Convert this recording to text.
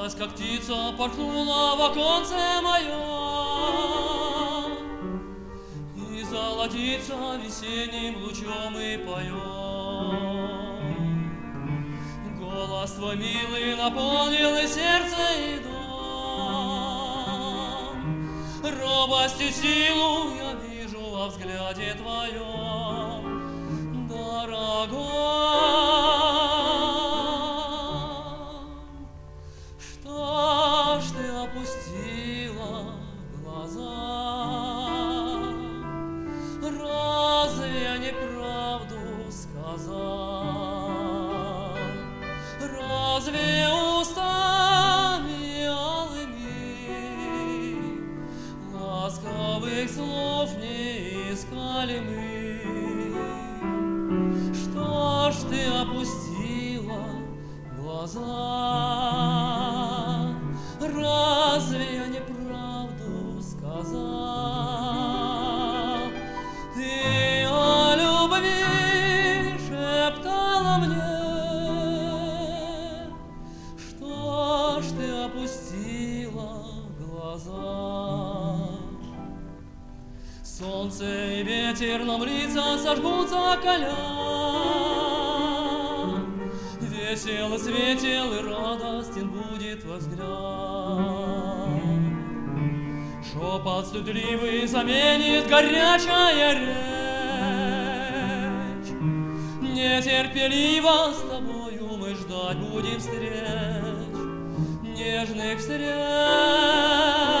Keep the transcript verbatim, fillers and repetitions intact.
Радость, как птица, порхнула в оконце моем, и золотится весенним лучом и поет. Голос твой милый наполнил и сердце, и дом. Робость и силу я вижу во взгляде твоем, дорогой. Что ж ты опустила глаза? Разве я неправду сказал? Разве устами алыми ласковых слов не искали мы? Что ж ты опустила глаза? Разве я неправду сказал? Ты о любви шептала мне. Что ж ты опустила глаза? Солнце и ветер нам лица сожгут, закаля. Весел и светел, и радостен будет взгляд. Шепот стыдливый заменит горячая речь. Нетерпеливо с тобою мы ждать будем встреч, нежных встреч.